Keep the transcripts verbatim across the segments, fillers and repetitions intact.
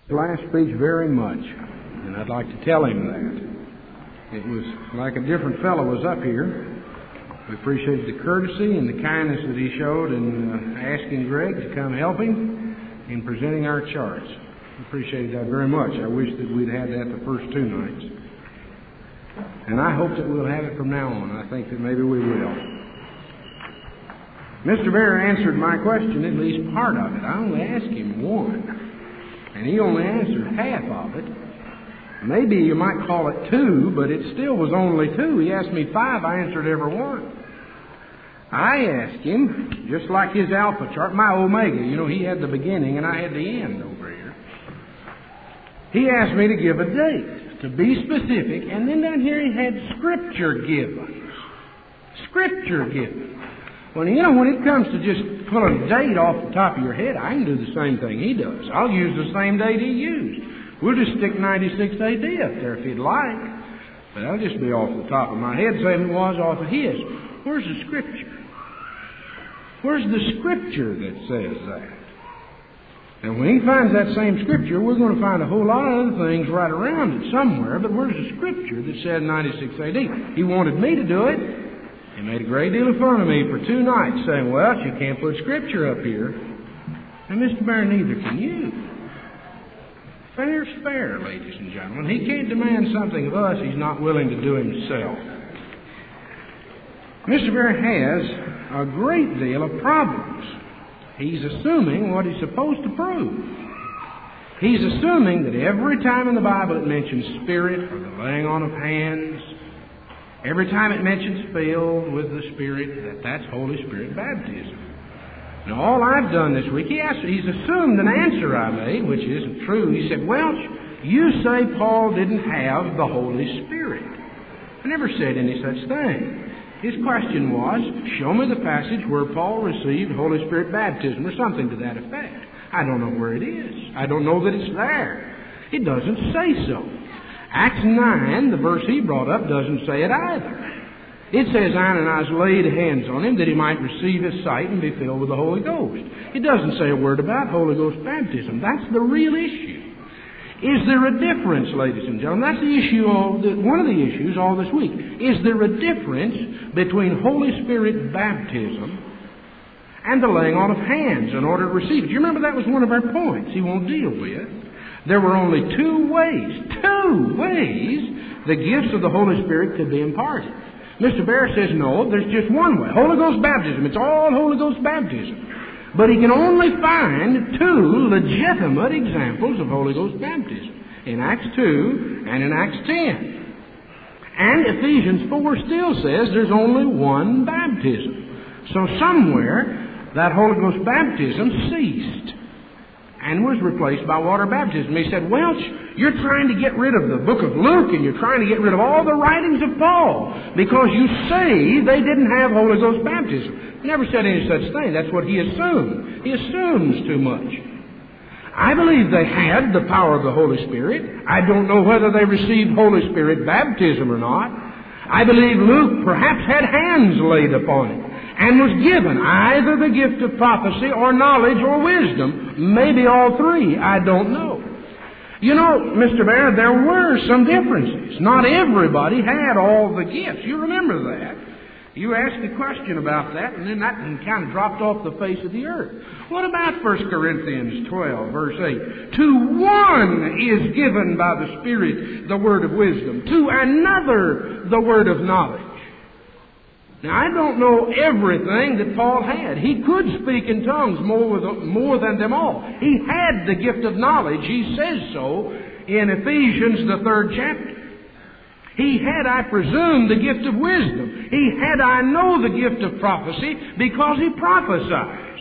last speech very much, and I'd like to tell him that. It was like a different fellow was up here. We appreciated the courtesy and the kindness that he showed in uh, asking Greg to come help him in presenting our charts. We appreciated that very much. I wish that we'd had that the first two nights. And I hope that we'll have it from now on. I think that maybe we will. Mister Bear answered my question, at least part of it. I only asked him one. And he only answered half of it. Maybe you might call it two, but it still was only two. He asked me five, I answered every one. I asked him, just like his alpha chart, my omega, you know, he had the beginning and I had the end over here. He asked me to give a date, to be specific, and then down here he had scripture given. Scripture given. Well, you know, when it comes to just pulling a date off the top of your head, I can do the same thing he does. I'll use the same date he used. We'll just stick ninety-six A D up there if you'd like. But that'll just be off the top of my head, same as it was off of his. Where's the Scripture? Where's the Scripture that says that? And when he finds that same Scripture, we're going to find a whole lot of other things right around it somewhere, but where's the Scripture that says ninety-six A D? He wanted me to do it. He made a great deal of fun of me for two nights, saying, well, you can't put Scripture up here. And Mister Bear, neither can you. Fair's fair, ladies and gentlemen. He can't demand something of us he's not willing to do himself. Mister Bear has a great deal of problems. He's assuming what he's supposed to prove. He's assuming that every time in the Bible it mentions Spirit or the laying on of hands, every time it mentions filled with the Spirit, that that's Holy Spirit baptism. Now, all I've done this week, he asked, he's assumed an answer I made, which isn't true. He said, Welch, you say Paul didn't have the Holy Spirit. I never said any such thing. His question was, show me the passage where Paul received Holy Spirit baptism, or something to that effect. I don't know where it is. I don't know that it's there. It doesn't say so. Acts nine, the verse he brought up, doesn't say it either. It says Ananias laid hands on him that he might receive his sight and be filled with the Holy Ghost. It doesn't say a word about Holy Ghost baptism. That's the real issue. Is there a difference, ladies and gentlemen? That's the issue, of the, one of the issues all this week. Is there a difference between Holy Spirit baptism and the laying on of hands in order to receive it? Do you remember that was one of our points he won't deal with? There were only two ways, two ways the gifts of the Holy Spirit could be imparted. Mister Bear says, no, there's just one way. Holy Ghost baptism. It's all Holy Ghost baptism. But he can only find two legitimate examples of Holy Ghost baptism. In Acts two and in Acts ten. And Ephesians four still says there's only one baptism. So somewhere that Holy Ghost baptism ceased and was replaced by water baptism. He said, Welch, you're trying to get rid of the book of Luke and you're trying to get rid of all the writings of Paul because you say they didn't have Holy Ghost baptism. He never said any such thing. That's what he assumed. He assumes too much. I believe they had the power of the Holy Spirit. I don't know whether they received Holy Spirit baptism or not. I believe Luke perhaps had hands laid upon him and was given either the gift of prophecy or knowledge or wisdom, maybe all three, I don't know. You know, Mister Bear, there were some differences. Not everybody had all the gifts. You remember that. You asked a question about that, and then that kind of dropped off the face of the earth. What about First Corinthians twelve, verse eight? To one is given by the Spirit the word of wisdom, to another the word of knowledge. Now, I don't know everything that Paul had. He could speak in tongues more, with, more than them all. He had the gift of knowledge. He says so in Ephesians, the third chapter. He had, I presume, the gift of wisdom. He had, I know, the gift of prophecy because he prophesies.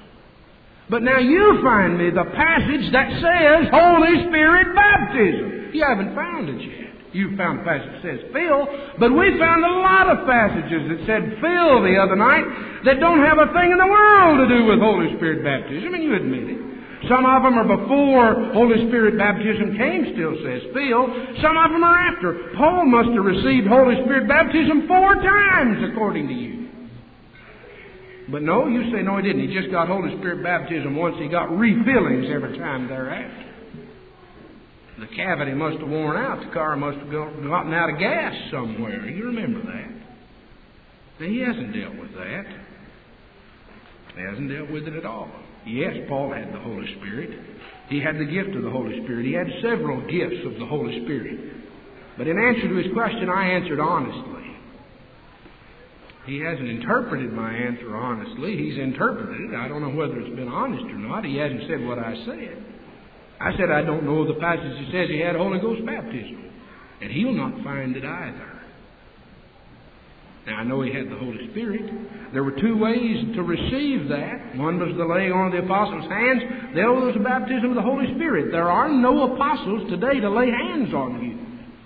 But now you find me the passage that says Holy Spirit baptism. You haven't found it yet. You found a passage that says fill, but we found a lot of passages that said fill the other night that don't have a thing in the world to do with Holy Spirit baptism, and you admit it. Some of them are before Holy Spirit baptism came, still says fill. Some of them are after. Paul must have received Holy Spirit baptism four times, according to you. But no, you say, no, he didn't. He just got Holy Spirit baptism once. He got refillings every time thereafter. The cavity must have worn out. The car must have gotten out of gas somewhere. You remember that. But he hasn't dealt with that. He hasn't dealt with it at all. Yes, Paul had the Holy Spirit. He had the gift of the Holy Spirit. He had several gifts of the Holy Spirit. But in answer to his question, I answered honestly. He hasn't interpreted my answer honestly. He's interpreted it. I don't know whether it's been honest or not. He hasn't said what I said. I said I don't know the passage that says he had Holy Ghost baptism. And he'll not find it either. Now, I know he had the Holy Spirit. There were two ways to receive that. One was the laying on of the apostles' hands. The other was the baptism of the Holy Spirit. There are no apostles today to lay hands on you.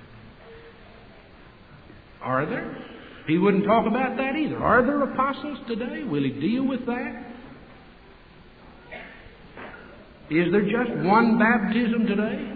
Are there? He wouldn't talk about that either. Are there apostles today? Will he deal with that? Is there just one baptism today?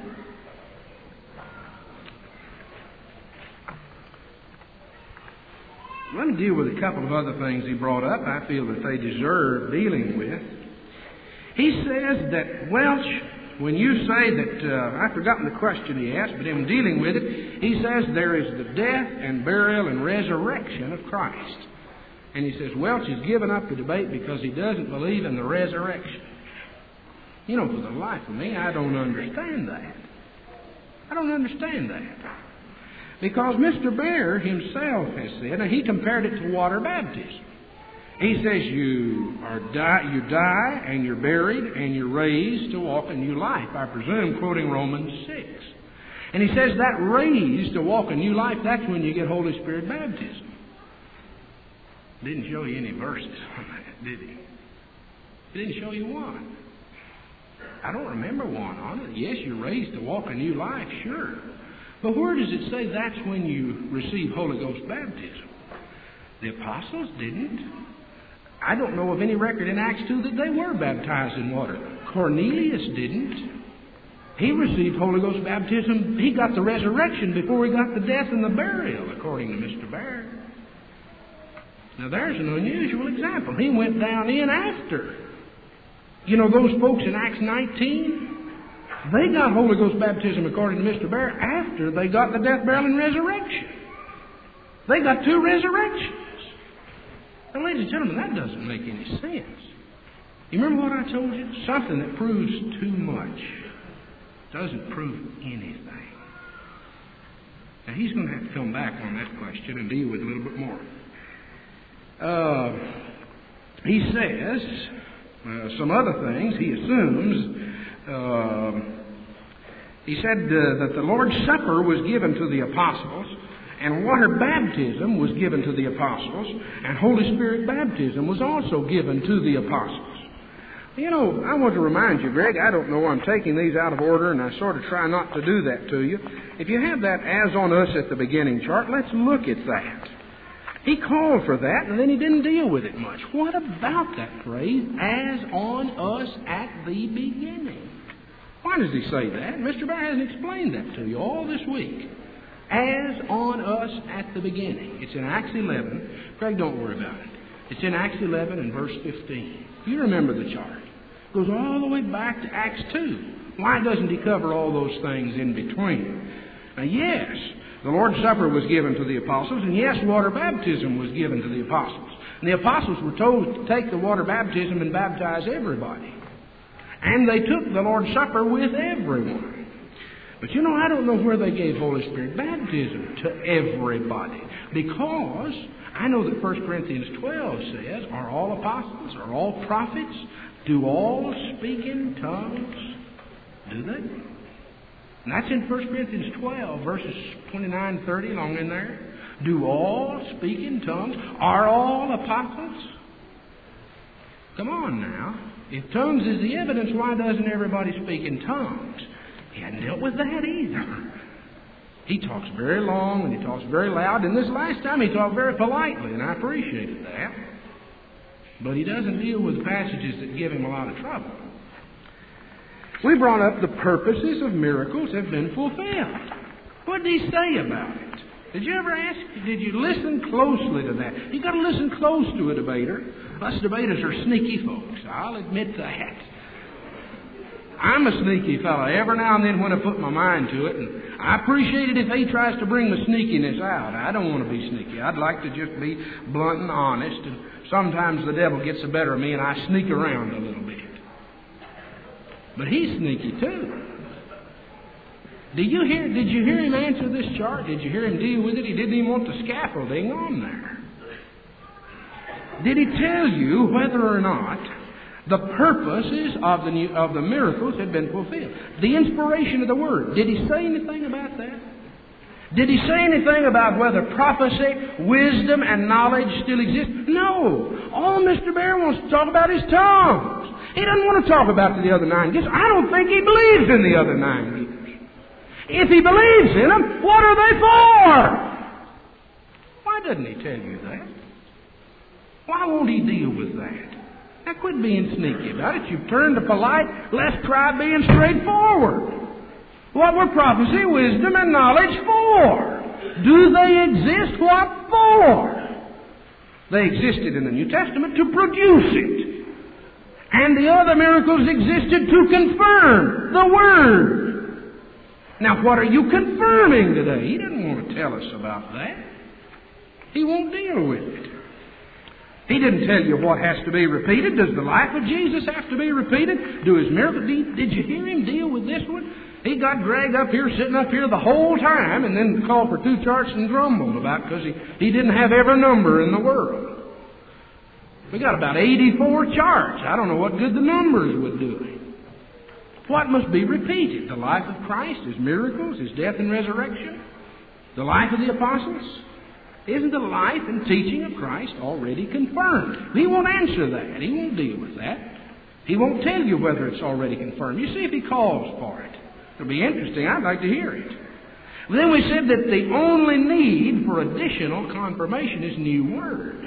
Let me deal with a couple of other things he brought up. I feel that they deserve dealing with. He says that Welch, when you say that, uh, I've forgotten the question he asked, but in dealing with it, he says there is the death and burial and resurrection of Christ. And he says Welch has given up the debate because he doesn't believe in the resurrection. You know, for the life of me, I don't understand that. I don't understand that. Because Mister Bear himself has said, and he compared it to water baptism. He says you are die, you die and you're buried and you're raised to walk a new life. I presume quoting Romans six. And he says that raised to walk a new life, that's when you get Holy Spirit baptism. Didn't show you any verses on that, did he? He didn't show you one. I don't remember one on it. Yes, you're raised to walk a new life, sure. But where does it say that's when you receive Holy Ghost baptism? The apostles didn't. I don't know of any record in Acts two that they were baptized in water. Cornelius didn't. He received Holy Ghost baptism. He got the resurrection before he got the death and the burial, according to Mister Baird. Now there's an unusual example. He went down in after. You know, those folks in Acts nineteen, they got Holy Ghost baptism, according to Mister Baird, after they got the death, burial, and resurrection. They got two resurrections. Now, ladies and gentlemen, that doesn't make any sense. You remember what I told you? Something that proves too much doesn't prove anything. Now, he's going to have to come back on that question and deal with it a little bit more. Uh, he says uh, some other things. He assumes... Uh, he said uh, that the Lord's Supper was given to the apostles, and water baptism was given to the apostles, and Holy Spirit baptism was also given to the apostles. You know, I want to remind you, Greg, I don't know, I'm taking these out of order, and I sort of try not to do that to you. If you have that as on us at the beginning chart, let's look at that. He called for that, and then he didn't deal with it much. What about that phrase, as on us at the beginning? Why does he say that? Mister Baird hasn't explained that to you all this week. As on us at the beginning. It's in Acts eleven. Craig, don't worry about it. It's in Acts eleven and verse fifteen. You remember the chart. It goes all the way back to Acts two. Why doesn't he cover all those things in between? Now, yes, the Lord's Supper was given to the apostles, and yes, water baptism was given to the apostles. And the apostles were told to take the water baptism and baptize everybody. And they took the Lord's Supper with everyone. But you know, I don't know where they gave Holy Spirit baptism to everybody. Because I know that First Corinthians twelve says, are all apostles, are all prophets, do all speak in tongues? Do they? And that's in First Corinthians twelve, verses twenty-nine and thirty, along in there. Do all speak in tongues? Are all apostles? Come on now. If tongues is the evidence, why doesn't everybody speak in tongues? He hadn't dealt with that either. He talks very long and he talks very loud. And this last time he talked very politely, and I appreciated that. But he doesn't deal with passages that give him a lot of trouble. We brought up the purposes of miracles have been fulfilled. What did he say about it? Did you ever ask, did you listen closely to that? You've got to listen close to a debater. Us debaters are sneaky folks. I'll admit that. I'm a sneaky fellow every now and then when I put my mind to it, and I appreciate it if he tries to bring the sneakiness out. I don't want to be sneaky. I'd like to just be blunt and honest, and sometimes the devil gets the better of me and I sneak around a little bit. But he's sneaky too. Did you hear, did you hear him answer this charge? Did you hear him deal with it? He didn't even want the scaffolding on there. Did he tell you whether or not the purposes of the new, of the miracles had been fulfilled? The inspiration of the Word. Did he say anything about that? Did he say anything about whether prophecy, wisdom, and knowledge still exist? No. All Mister Bear wants to talk about is tongues. He doesn't want to talk about the other nine gifts. I don't think he believes in the other nine gifts. If he believes in them, what are they for? Why doesn't he tell you that? Why won't he deal with that? Now quit being sneaky about it. You've turned to polite. Let's try being straightforward. What were prophecy, wisdom, and knowledge for? Do they exist? What for? They existed in the New Testament to produce it. And the other miracles existed to confirm the Word. Now, what are you confirming today? He doesn't want to tell us about that. He won't deal with it. He didn't tell you what has to be repeated. Does the life of Jesus have to be repeated? Do his miracles? Did you hear him deal with this one? He got dragged up here, sitting up here the whole time, and then called for two charts and grumbled about it because he, he didn't have every number in the world. We got about eighty-four charts. I don't know what good the numbers would do him. What must be repeated? The life of Christ, His miracles, His death and resurrection, the life of the apostles. Isn't the life and teaching of Christ already confirmed? He won't answer that. He won't deal with that. He won't tell you whether it's already confirmed. You see if He calls for it. It'll be interesting. I'd like to hear it. But then we said that the only need for additional confirmation is new Word.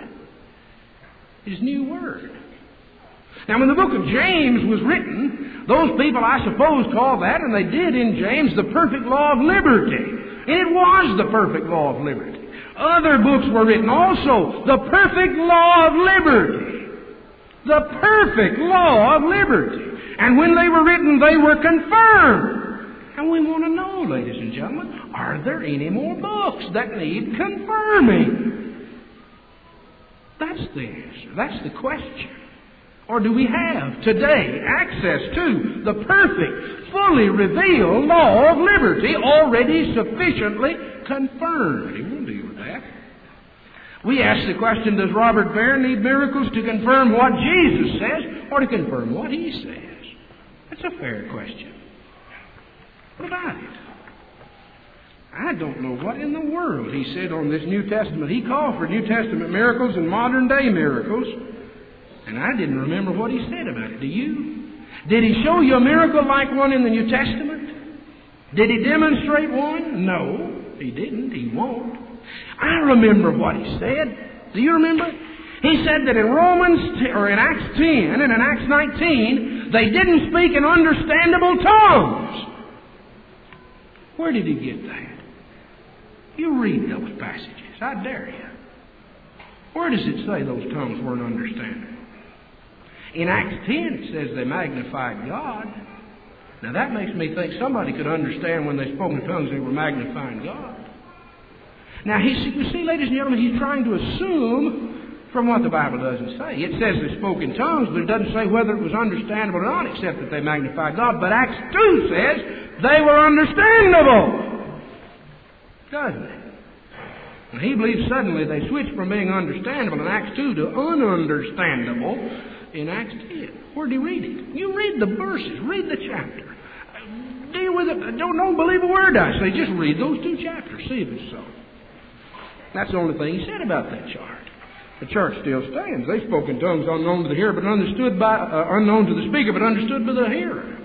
His new Word. Now, when the book of James was written, those people, I suppose, called that, and they did in James, the perfect law of liberty. And it was the perfect law of liberty. Other books were written also, the perfect law of liberty. The perfect law of liberty. And when they were written, they were confirmed. And we want to know, ladies and gentlemen, are there any more books that need confirming? That's the answer. That's the question. Or do we have today access to the perfect, fully revealed law of liberty already sufficiently confirmed? He won't deal with that. We ask the question, does Robert Bear need miracles to confirm what Jesus says or to confirm what he says? That's a fair question. What about it? I don't know what in the world he said on this New Testament. He called for New Testament miracles and modern day miracles. And I didn't remember what he said about it. Do you? Did he show you a miracle like one in the New Testament? Did he demonstrate one? No, he didn't. He won't. I remember what he said. Do you remember? He said that in Romans, or in Acts ten and in Acts nineteen, they didn't speak in understandable tongues. Where did he get that? You read those passages. I dare you. Where does it say those tongues weren't understandable? In Acts ten, it says they magnified God. Now that makes me think somebody could understand when they spoke in tongues they were magnifying God. Now, he, you see, ladies and gentlemen, he's trying to assume from what the Bible doesn't say. It says they spoke in tongues, but it doesn't say whether it was understandable or not, except that they magnified God. But Acts two says they were understandable. Doesn't it? And he believes suddenly they switched from being understandable in Acts two to ununderstandable in Acts ten. Where do you read it? You read the verses. Read the chapter. Deal with it. Don't, don't believe a word I say. Just read those two chapters. See if it's so. That's the only thing he said about that chart. The chart still stands. They spoke in tongues unknown to the hearer, but understood by uh, unknown to the speaker, but understood by the hearer.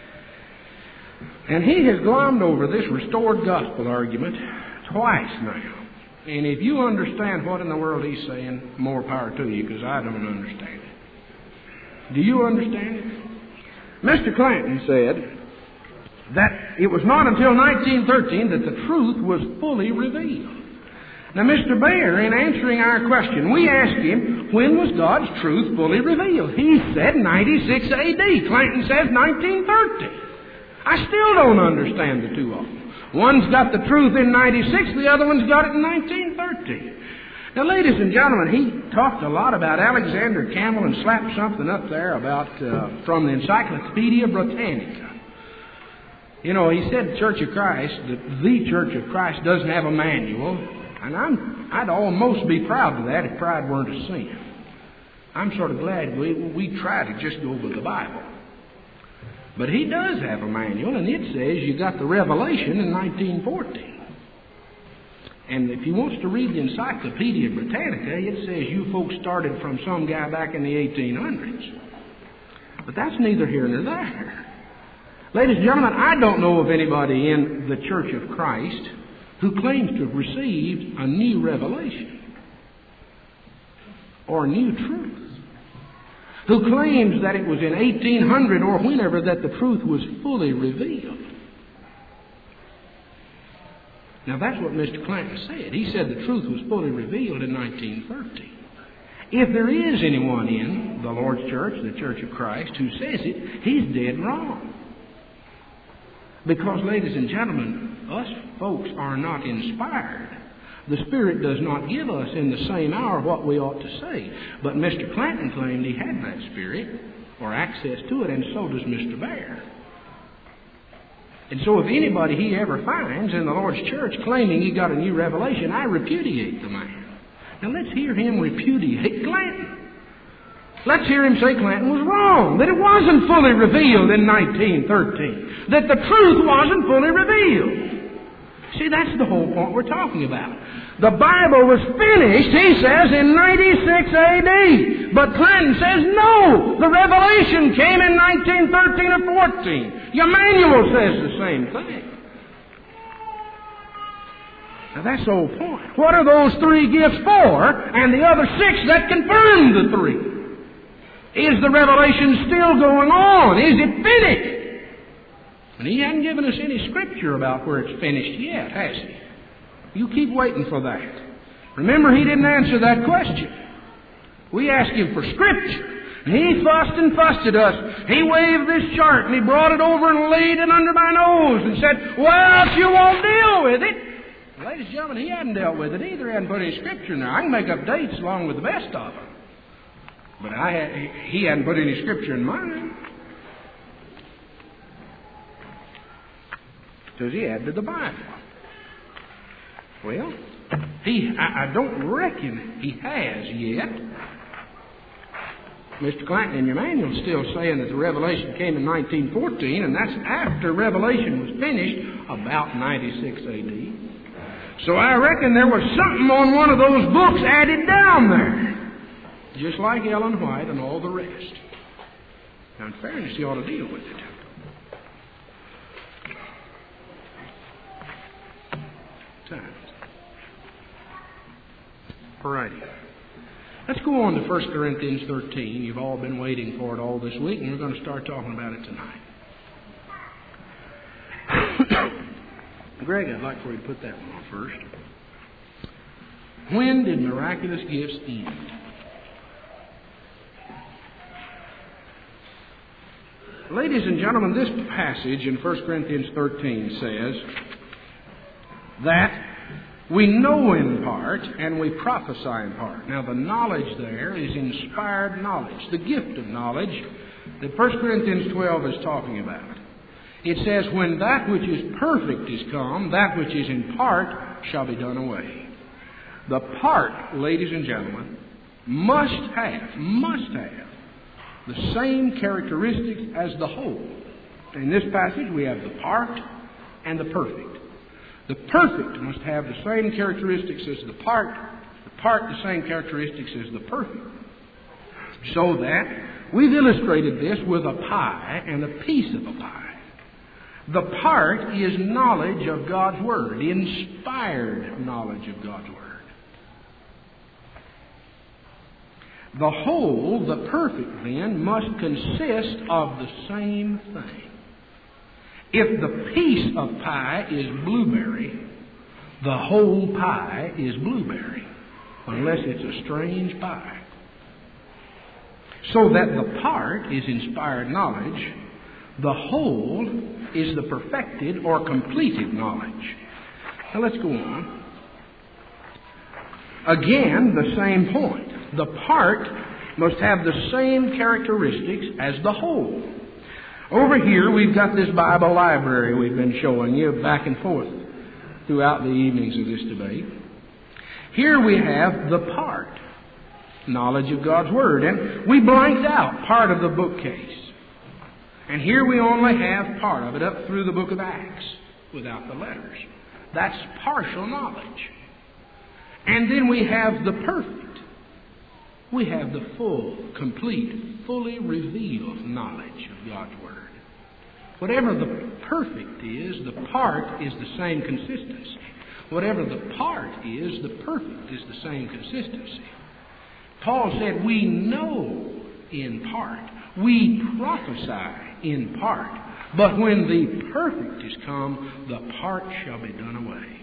And he has glommed over this restored gospel argument twice now. And if you understand what in the world he's saying, more power to you, because I don't understand it. Do you understand it? Mister Clanton said that it was not until nineteen thirteen that the truth was fully revealed. Now, Mister Baer, in answering our question, we asked him, when was God's truth fully revealed? He said ninety-six A D Clanton says nineteen thirty. I still don't understand the two of them. One's got the truth in ninety-six, the other one's got it in nineteen thirty. Now, ladies and gentlemen, he talked a lot about Alexander Campbell and slapped something up there about uh, from the Encyclopedia Britannica. You know, he said Church of Christ, that the Church of Christ doesn't have a manual. And I'm, I'd almost be proud of that if pride weren't a sin. I'm sort of glad we, we try to just go with the Bible. But he does have a manual, and it says you got the Revelation in nineteen fourteen. And if he wants to read the Encyclopedia Britannica, it says you folks started from some guy back in the eighteen hundreds. But that's neither here nor there. Ladies and gentlemen, I don't know of anybody in the Church of Christ who claims to have received a new revelation or new truth, who claims that it was in eighteen hundred or whenever that the truth was fully revealed. Now, that's what Mister Clanton said. He said the truth was fully revealed in nineteen thirty. If there is anyone in the Lord's Church, the Church of Christ, who says it, he's dead wrong. Because, ladies and gentlemen, us folks are not inspired. The Spirit does not give us in the same hour what we ought to say. But Mister Clanton claimed he had that Spirit, or access to it, and so does Mister Baer. And so if anybody he ever finds in the Lord's church claiming he got a new revelation, I repudiate the man. Now let's hear him repudiate Clanton. Let's hear him say Clanton was wrong, that it wasn't fully revealed in nineteen thirteen, that the truth wasn't fully revealed. See, that's the whole point we're talking about. The Bible was finished, he says, in ninety-six A D. But Clanton says, no, the revelation came in nineteen thirteen or fourteen. Your manual says the same thing. Now, that's the whole point. What are those three gifts for, and the other six that confirm the three? Is the revelation still going on? Is it finished? And he hasn't given us any scripture about where it's finished yet, has he? You keep waiting for that. Remember, he didn't answer that question. We asked him for scripture, and he fussed and fussed at us. He waved this chart, and he brought it over and laid it under my nose and said, well, if you won't deal with it. Ladies and gentlemen, he hadn't dealt with it either. He hadn't put any scripture in there. I can make up dates along with the best of them. But I had, he hadn't put any scripture in mine. Because he added to the Bible. Well, he, I, I don't reckon he has yet. Mister Clanton in your manual is still saying that the revelation came in nineteen fourteen, and that's after Revelation was finished, about ninety-six A D. So I reckon there was something on one of those books added down there. Just like Ellen White and all the rest. Now, in fairness, you ought to deal with it. Time. All righty. Let's go on to First Corinthians thirteen. You've all been waiting for it all this week, and we're going to start talking about it tonight. Greg, I'd like for you to put that one on first. When did miraculous gifts end? Ladies and gentlemen, this passage in First Corinthians thirteen says that we know in part and we prophesy in part. Now, the knowledge there is inspired knowledge, the gift of knowledge that First Corinthians twelve is talking about. It says, when that which is perfect is come, that which is in part shall be done away. The part, ladies and gentlemen, must have, must have the same characteristics as the whole. In this passage, we have the part and the perfect. The perfect must have the same characteristics as the part, the part the same characteristics as the perfect. So that we've illustrated this with a pie and a piece of a pie. The part is knowledge of God's Word, inspired knowledge of God's Word. The whole, the perfect, then, must consist of the same thing. If the piece of pie is blueberry, the whole pie is blueberry, unless it's a strange pie. So that the part is inspired knowledge, the whole is the perfected or completed knowledge. Now let's go on. Again, the same point. The part must have the same characteristics as the whole. Over here, we've got this Bible library we've been showing you back and forth throughout the evenings of this debate. Here we have the part, knowledge of God's Word. And we blanked out part of the bookcase. And here we only have part of it up through the book of Acts without the letters. That's partial knowledge. And then we have the perfect. We have the full, complete, fully revealed knowledge of God's Word. Whatever the perfect is, the part is the same consistency. Whatever the part is, the perfect is the same consistency. Paul said, we know in part. We prophesy in part. But when the perfect is come, the part shall be done away.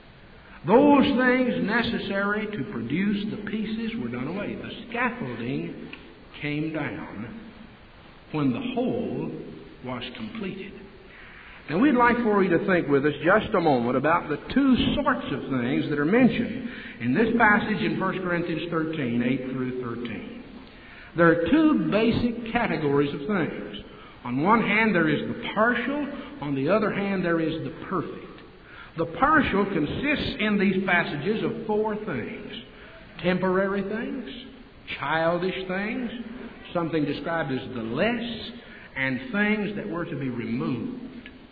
Those things necessary to produce the pieces were done away. The scaffolding came down when the whole was completed. Now we'd like for you to think with us just a moment about the two sorts of things that are mentioned in this passage in First Corinthians thirteen, eight through thirteen. There are two basic categories of things. On one hand, there is the partial. On the other hand, there is the perfect. The partial consists in these passages of four things. Temporary things, childish things, something described as the less, and things that were to be removed.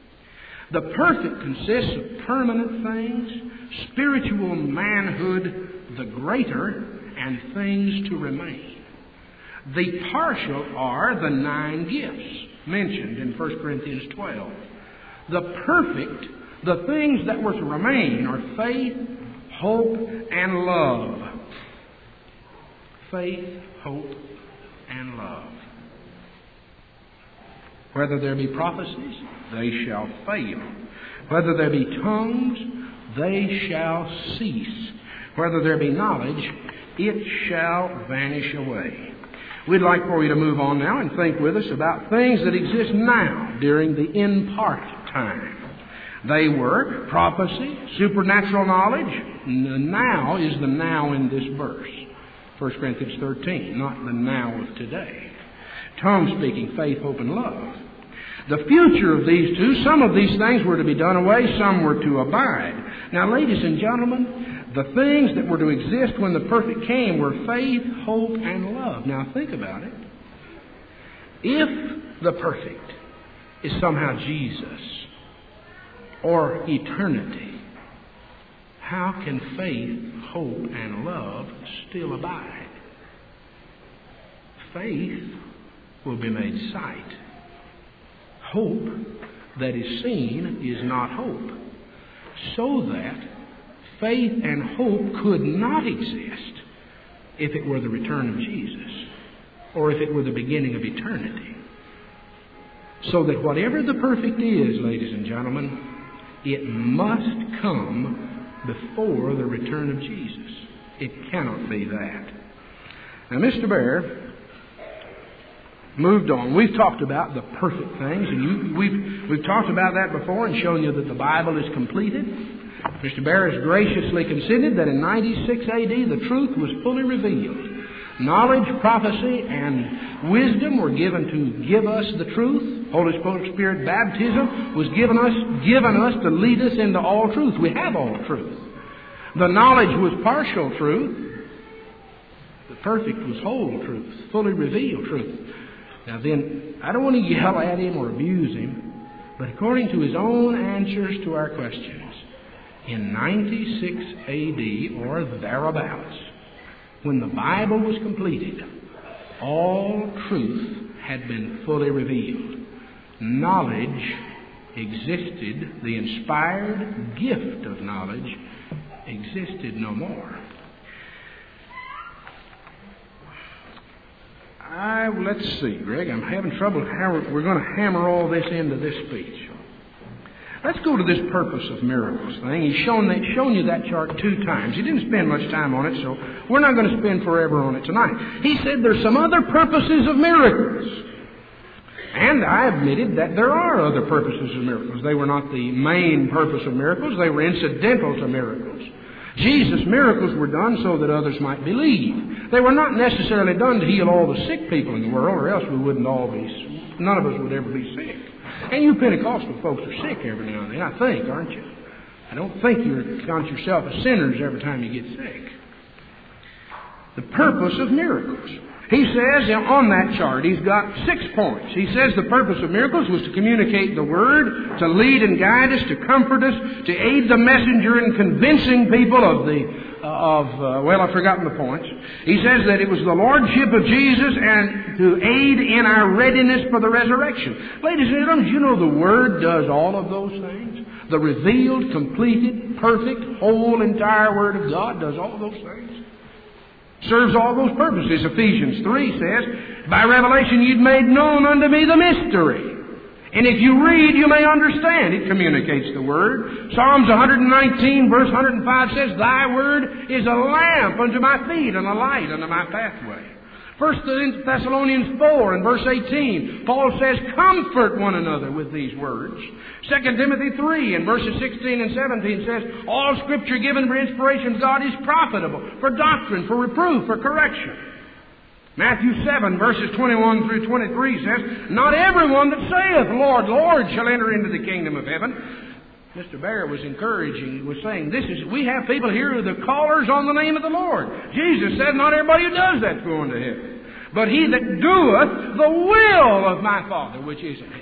The perfect consists of permanent things, spiritual manhood, the greater, and things to remain. The partial are the nine gifts mentioned in First Corinthians twelve. The perfect, the things that were to remain, are faith, hope, and love. Faith, hope, and love. Whether there be prophecies, they shall fail. Whether there be tongues, they shall cease. Whether there be knowledge, it shall vanish away. We'd like for you to move on now and think with us about things that exist now during the in part time. They were prophecy, supernatural knowledge. The now is the now in this verse. First Corinthians thirteen, not the now of today. Tongue speaking, faith, hope, and love. The future of these two, some of these things were to be done away, some were to abide. Now, ladies and gentlemen, the things that were to exist when the perfect came were faith, hope, and love. Now, think about it. If the perfect is somehow Jesus or eternity, how can faith, hope, and love still abide? Faith will be made sight. Hope that is seen is not hope. So that faith and hope could not exist if it were the return of Jesus or if it were the beginning of eternity. So that whatever the perfect is, ladies and gentlemen, it must come before the return of Jesus. It cannot be that. Now, Mister Bear moved on. We've talked about the perfect things, and you, we've, we've talked about that before and shown you that the Bible is completed. Mister Bear has graciously considered that in ninety-six A D the truth was fully revealed. Knowledge, prophecy, and wisdom were given to give us the truth. Holy Spirit baptism was given us, given us to lead us into all truth. We have all truth. The knowledge was partial truth. The perfect was whole truth, fully revealed truth. Now then, I don't want to yell at him or abuse him, but according to his own answers to our questions, in ninety-six A D or thereabouts, when the Bible was completed, all truth had been fully revealed. Knowledge existed. The inspired gift of knowledge existed no more. I, let's see, Greg, I'm having trouble how we're going to hammer all this into this speech. Let's go to this purpose of miracles thing. He's shown, that, shown you that chart two times. He didn't spend much time on it, so we're not going to spend forever on it tonight. He said there's some other purposes of miracles. And I admitted that there are other purposes of miracles. They were not the main purpose of miracles. They were incidental to miracles. Jesus' miracles were done so that others might believe. They were not necessarily done to heal all the sick people in the world, or else we wouldn't all be, none of us would ever be sick. And you Pentecostal folks are sick every now and then, I think, aren't you? I don't think you count yourself as sinners every time you get sick. The purpose of miracles. He says on that chart, he's got six points. He says the purpose of miracles was to communicate the Word, to lead and guide us, to comfort us, to aid the messenger in convincing people of the, uh, of, uh, well, I've forgotten the points. He says that it was the Lordship of Jesus and to aid in our readiness for the resurrection. Ladies and gentlemen, you know the Word does all of those things. The revealed, completed, perfect, whole, entire Word of God does all of those things. Serves all those purposes. Ephesians three says, by revelation you'd made known unto me the mystery. And if you read, you may understand. It communicates the Word. Psalms one nineteen, verse one oh five says, thy Word is a lamp unto my feet and a light unto my pathway. First Thessalonians four and verse eighteen, Paul says, comfort one another with these words. Second Timothy three and verses sixteen and seventeen says, all Scripture given for inspiration of God is profitable for doctrine, for reproof, for correction. Matthew seven verses twenty-one through twenty-three says, not everyone that saith, Lord, Lord, shall enter into the kingdom of heaven. Mister Barrett was encouraging, was saying, this is, we have people here who are the callers on the name of the Lord. Jesus said, not everybody who does that's going to heaven, but he that doeth the will of my Father which is in heaven.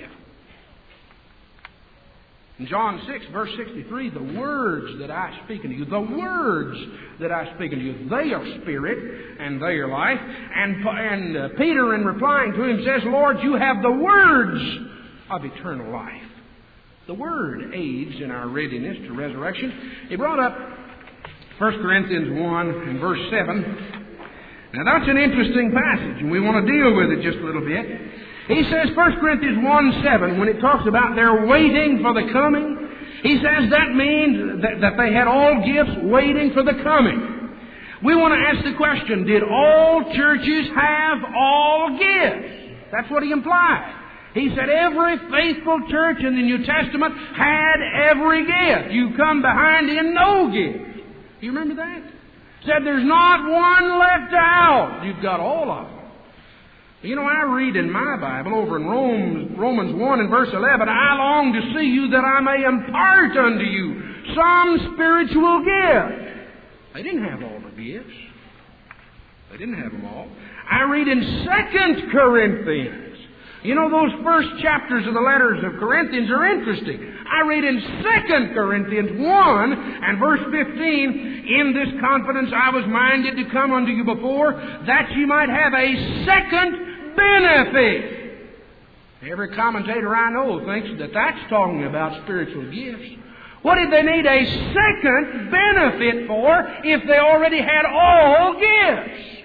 In John six, verse sixty-three, the words that I speak unto you, the words that I speak unto you, they are spirit and they are life. And, and uh, Peter, in replying to him, says, Lord, you have the words of eternal life. The Word aids in our readiness to resurrection. He brought up First Corinthians one and verse seven. Now that's an interesting passage, and we want to deal with it just a little bit. He says, First Corinthians one seven, when it talks about their waiting for the coming, he says that means that, that they had all gifts waiting for the coming. We want to ask the question, did all churches have all gifts? That's what he implied. He said every faithful church in the New Testament had every gift. You come behind in no gift. You remember that? Said there's not one left out. You've got all of them. You know, I read in my Bible over in Romans, Romans one and verse eleven, I long to see you that I may impart unto you some spiritual gift. They didn't have all the gifts. They didn't have them all. I read in Second Corinthians. You know, those first chapters of the letters of Corinthians are interesting. I read in Second Corinthians one and verse fifteen, in this confidence I was minded to come unto you before, that you might have a second benefit. Every commentator I know thinks that that's talking about spiritual gifts. What did they need a second benefit for if they already had all gifts?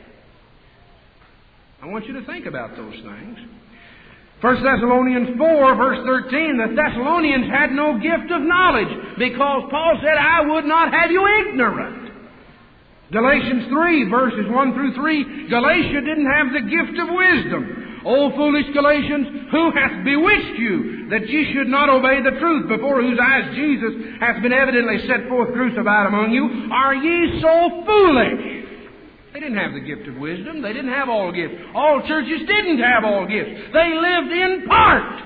I want you to think about those things. First Thessalonians four, verse thirteen, the Thessalonians had no gift of knowledge because Paul said, I would not have you ignorant. Galatians three, verses one through three, Galatia didn't have the gift of wisdom. O foolish Galatians, who hath bewitched you that ye should not obey the truth, before whose eyes Jesus hath been evidently set forth crucified among you? Are ye so foolish? They didn't have the gift of wisdom. They didn't have all gifts. All churches didn't have all gifts. They lived in part.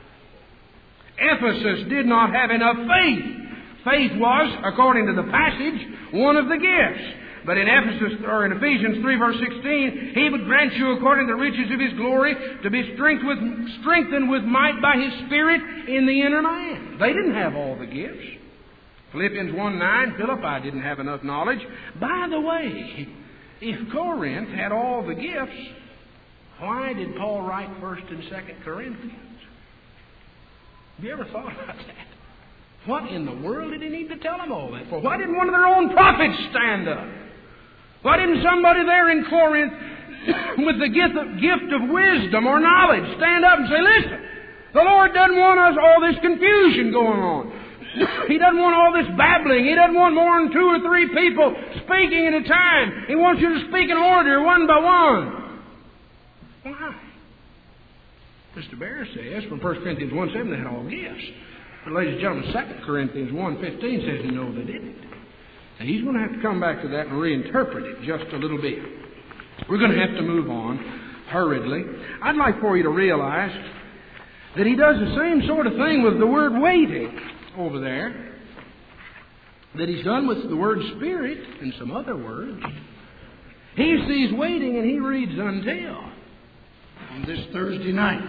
Ephesus did not have enough faith. Faith was, according to the passage, one of the gifts. But in Ephesus, or in Ephesians three, verse sixteen, He would grant you, according to the riches of His glory, to be strengthened with, strengthened with might by His Spirit in the inner man. They didn't have all the gifts. Philippians one nine, Philippi didn't have enough knowledge. By the way, if Corinth had all the gifts, why did Paul write First and Second Corinthians? Have you ever thought about that? What in the world did he need to tell them all that for? Why didn't one of their own prophets stand up? Why didn't somebody there in Corinth with the gift of, gift of wisdom or knowledge stand up and say, listen, The Lord doesn't want us all this confusion going on. He doesn't want all this babbling. He doesn't want more than two or three people speaking at a time. He wants you to speak in order, one by one. Why? Mister Bear says from First Corinthians one seven they had all gifts. But ladies and gentlemen, Second Corinthians one fifteen says no, they didn't. Now, he's going to have to come back to that and reinterpret it just a little bit. We're going to have to move on hurriedly. I'd like for you to realize that he does the same sort of thing with the word waiting over there that he's done with the word spirit and some other words. He sees waiting and he reads until. On this Thursday night,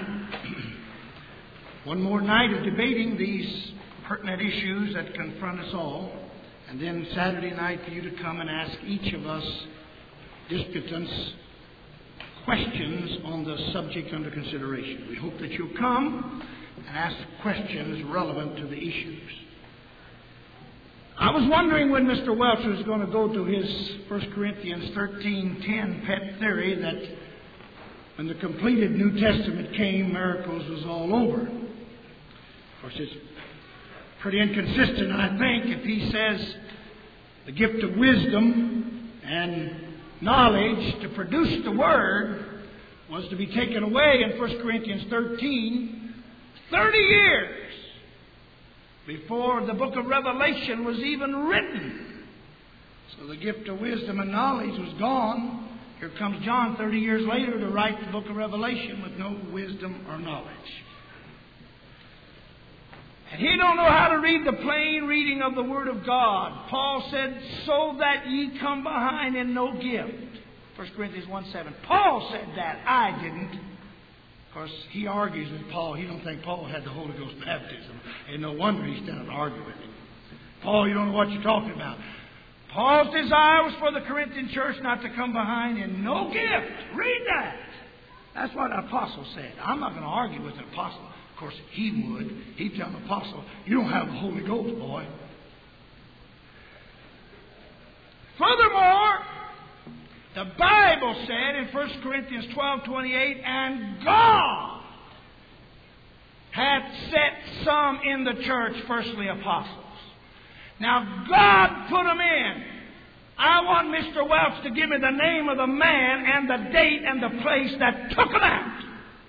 one more night of debating these pertinent issues that confront us all, and then Saturday night for you to come and ask each of us disputants questions on the subject under consideration. We hope that you'll come and ask questions relevant to the issues. I was wondering when Mister Welch was going to go to his First Corinthians thirteen ten pet theory that when the completed New Testament came, miracles was all over. Of course, it's pretty inconsistent, I think, if he says the gift of wisdom and knowledge to produce the Word was to be taken away in First Corinthians thirteen, thirty years before the book of Revelation was even written. So the gift of wisdom and knowledge was gone. Here comes John thirty years later to write the book of Revelation with no wisdom or knowledge. And he don't know how to read the plain reading of the Word of God. Paul said, so that ye come behind in no gift. First Corinthians one seven. Paul said that. I didn't. Of course, he argues with Paul. He don't think Paul had the Holy Ghost baptism. And no wonder he's standing and arguing with him. Paul, you don't know what you're talking about. Paul's desire was for the Corinthian church not to come behind in no gift. Read that. That's what an apostle said. I'm not going to argue with an apostle. Of course, he would. He'd tell an apostle, you don't have the Holy Ghost, boy. Furthermore, the Bible said in First Corinthians twelve twenty-eight, and God hath set some in the church, firstly apostles. Now, God put them in. I want Mister Welch to give me the name of the man and the date and the place that took them out.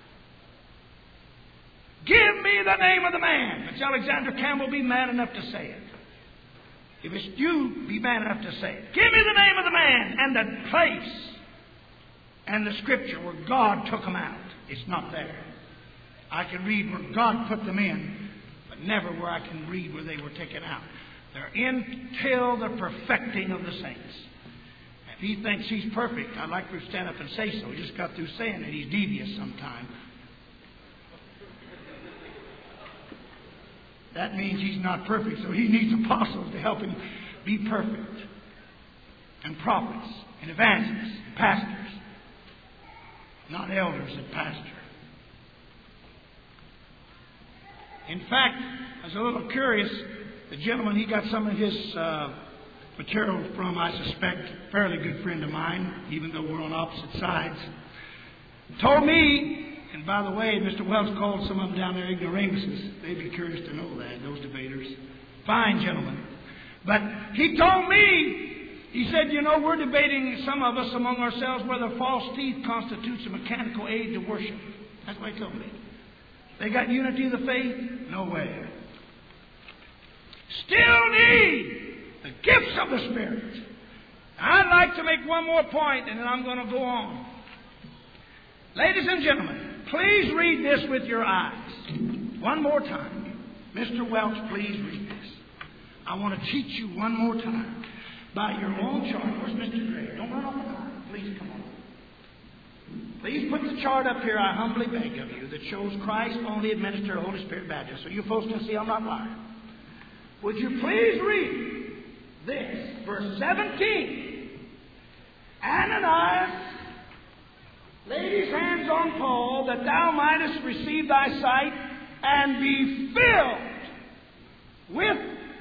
Give me the name of the man. If it's Alexander Campbell, be man enough to say it. If it's you, be man enough to say it. Give me the name of the man and the place and the scripture where God took them out. It's not there. I can read where God put them in, but never where I can read where they were taken out. They're in till the perfecting of the saints. If he thinks he's perfect, I'd like to stand up and say so. He just got through saying that he's devious sometime. That means he's not perfect, so he needs apostles to help him be perfect. And prophets, and evangelists, and pastors. Not elders and pastors. In fact, I was a little curious. The gentleman, he got some of his uh, material from, I suspect, a fairly good friend of mine, even though we're on opposite sides, told me, and by the way, Mister Welch called some of them down there ignoramuses. They'd be curious to know that, those debaters. Fine gentlemen. But he told me, he said, you know, we're debating, some of us among ourselves, whether false teeth constitutes a mechanical aid to worship. That's what he told me. They got unity of the faith? No way. Still need the gifts of the Spirit. I'd like to make one more point, and then I'm going to go on. Ladies and gentlemen, please read this with your eyes. One more time. Mister Welch, please read this. I want to teach you one more time. By your own chart. Where's Mister Gray? Don't run off the line. Please come on. Please put the chart up here, I humbly beg of you, that shows Christ only administered Holy Spirit baptism, so you folks can see I'm not lying. Would you please read this, verse seventeen. Ananias laid his hands on Paul that thou mightest receive thy sight and be filled with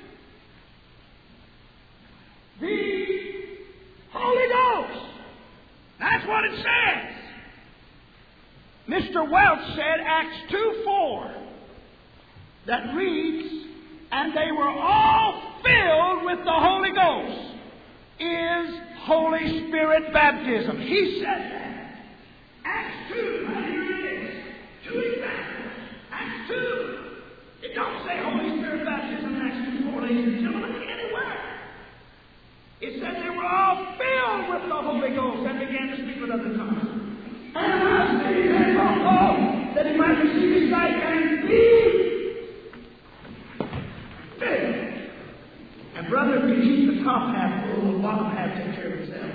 the Holy Ghost. That's what it says. Mister Welch said Acts two four. that reads, and they were all filled with the Holy Ghost, is Holy Spirit baptism. He said that. Acts two, and here it is. Two examples. Acts two. It don't say Holy Spirit baptism in Acts two four, ladies and gentlemen, anywhere. It said they were all filled with the Holy Ghost and began to speak with other tongues. And I see his hands on Paul, that he might receive his sight and be filled. And brother, if you keep the top half full, the bottom half take care of itself.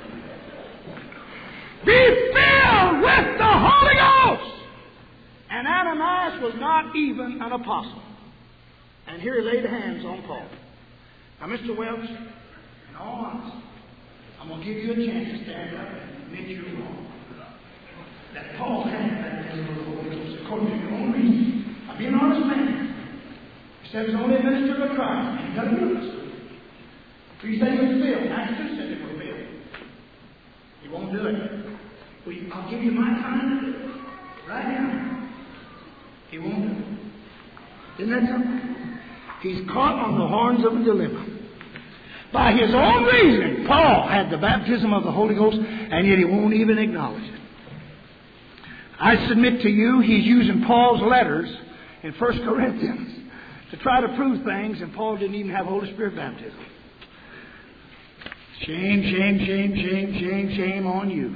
Be filled with the Holy Ghost! And Ananias was not even an apostle. And here he laid hands on Paul. Now, Mister Welch, in all honesty, I'm going to give you a chance to stand up and admit you're wrong. That Paul had baptism of the Holy Ghost according to your own reason. Now, be an honest man. He said he was only a minister of Christ. He doesn't know this. He said he was filled. Acts two said he was filled. He won't do it. Well, I'll give you my time to do it. Right now. He won't do it. Isn't that something? He's caught on the horns of a dilemma. By his own reason, Paul had the baptism of the Holy Ghost, and yet he won't even acknowledge it. I submit to you, he's using Paul's letters in First Corinthians to try to prove things, and Paul didn't even have Holy Spirit baptism. Shame, shame, shame, shame, shame, shame on you.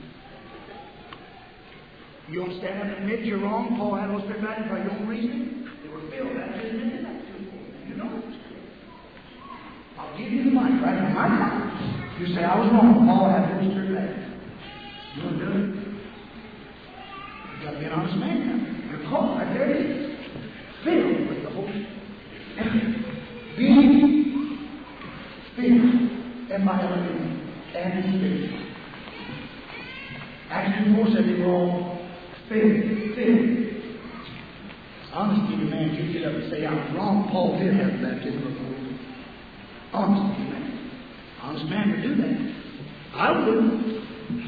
You want to stand up and admit you're wrong? Paul had Holy Spirit baptism by your own reasoning? They were filled. Baptism in that. You know it. I'll give you the mic right now. My time. You say I was wrong. Paul had Holy Spirit baptism. You want to do it? You've got to be an honest man. You're called. Right there it is. Filled with the Holy Spirit. Being filled. M I L D. And Spirit. Acts two four said they were all filled. Filled. Honesty demands you get up and say, I'm wrong. Paul did have the baptism of the Holy Ghost. Honesty demands. Honest man would do that. I would.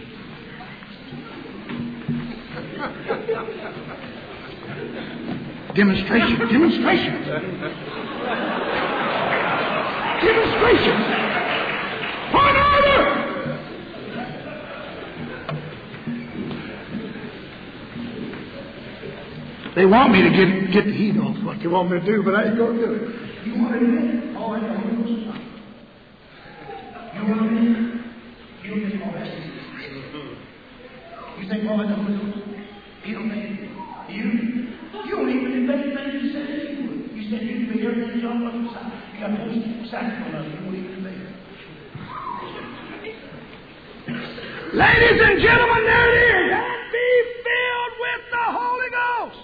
Demonstration. Demonstration. Demonstration. Point order. They want me to get, get the heat off what you want me to do, but I ain't going to do it. You want to admit it? All I know is you want to admit it? You don't think all that's easy. You think all I know is you don't think it. You, you don't even admit the things you said you would. You said you'd be everything John was inside. You got most sacrifice of it. You won't even admit it. Ladies and gentlemen, there it is. And be filled with the Holy Ghost.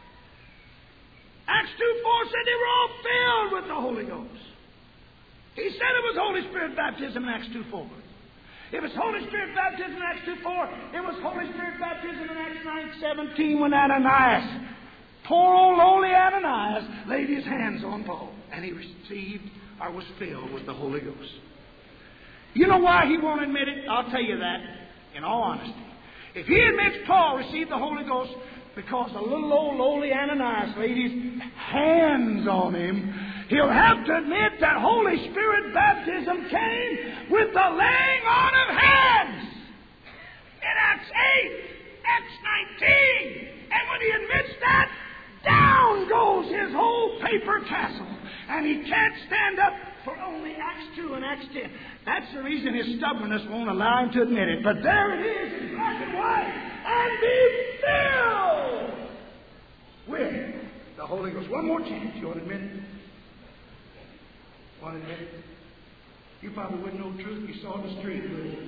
Acts two four said they were all filled with the Holy Ghost. He said it was Holy Spirit baptism in Acts two four. It was Holy Spirit baptism in Acts two four. It was Holy Spirit baptism in Acts nine seventeen when Ananias, poor old lowly Ananias, laid his hands on Paul. And he received or was filled with the Holy Ghost. You know why he won't admit it? I'll tell you that in all honesty. If he admits Paul received the Holy Ghost because a little old lowly Ananias laid his hands on him, he'll have to admit that Holy Spirit baptism came with the laying on of hands. In Acts eight, Acts nineteen. And when he admits that, down goes his whole paper castle. And he can't stand up for only Acts two and Acts ten. That's the reason his stubbornness won't allow him to admit it. But there it is in black and white. And be filled with the Holy Ghost. One more chance. You want to admit it? Want to admit it? You probably wouldn't know the truth if you saw it in the street, would you?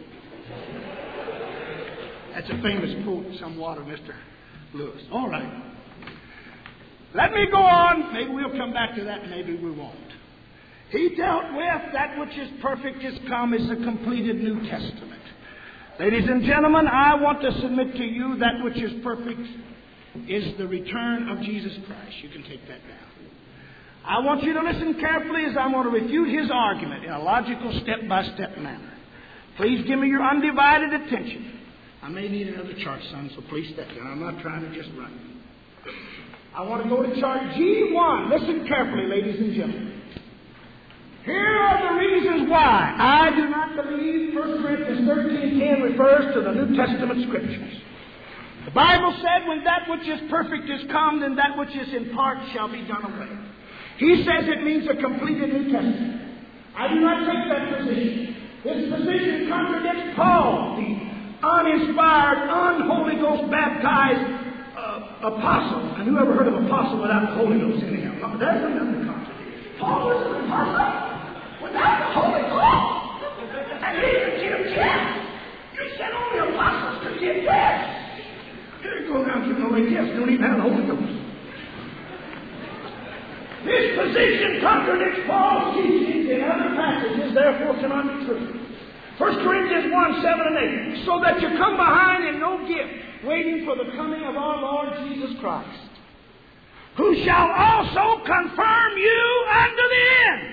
That's a famous quote somewhat of Mister Lewis. All right. Let me go on. Maybe we'll come back to that, and maybe we won't. He dealt with that which is perfect is come is a completed New Testament. Ladies and gentlemen, I want to submit to you that which is perfect is the return of Jesus Christ. You can take that down. I want you to listen carefully as I'm going to refute his argument in a logical step-by-step manner. Please give me your undivided attention. I may need another chart, son, so please step down. I'm not trying to just run. I want to go to chart G one. Listen carefully, ladies and gentlemen. Here are the reasons why I do not believe First Corinthians thirteen ten refers to the New Testament Scriptures. The Bible said, when that which is perfect is come, then that which is in part shall be done away. He says it means a completed New Testament. I do not take that position. This position contradicts Paul, the uninspired, un-Holy Ghost baptized uh, apostle. And who ever heard of apostle without the Holy Ghost anyhow? No, there's another contradiction. Paul was an apostle without the Holy Ghost. And he could give gifts. You said only apostles could give gifts. Here you go down to no gifts. Don't even have the Holy Ghost. This position contradicts Paul's teachings in other passages, therefore cannot be true. First Corinthians one, seven and eight. So that you come behind in no gift, waiting for the coming of our Lord Jesus Christ, who shall also confirm you unto the end.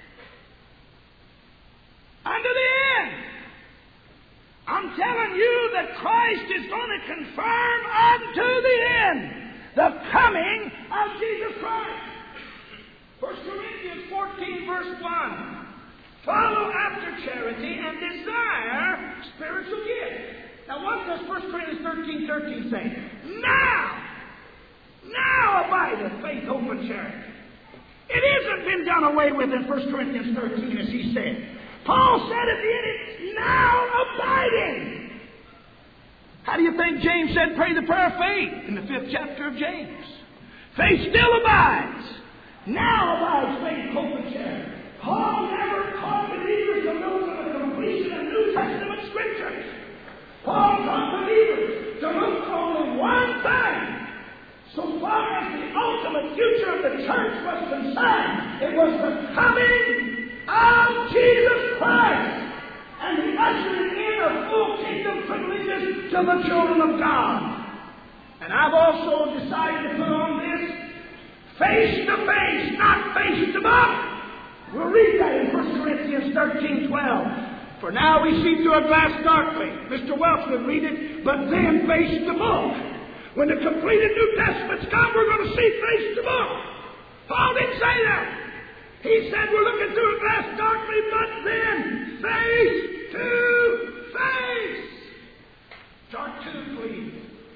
Unto the end. I'm telling you that Christ is going to confirm unto the end the coming of Jesus Christ. First Corinthians fourteen, verse one. Follow after charity and desire spiritual gifts. Now what does First Corinthians thirteen, thirteen say? Now, now abideth faith, hope, and charity. It isn't been done away with in First Corinthians thirteen, as he said. Paul said at the end, it's now abiding. How do you think James said, pray the prayer of faith in the fifth chapter of James? Faith still abides. Now abides faith, hope, and charity. Paul never taught believers to look for the completion of New Testament Scriptures. Paul taught believers to look for only one thing. So far as the ultimate future of the church was concerned, it was the coming of Jesus Christ and the ushering in of full kingdom privileges to the children of God. And I've also decided to put on this face to face, not face to book. We'll read that in First Corinthians thirteen, twelve. For now we see through a glass darkly. Mister Welch would read it, but then face to book. When the completed New Testament's come, we're going to see face to book. Paul didn't say that. He said we're looking through a glass darkly, but then face to face. Chart two, please.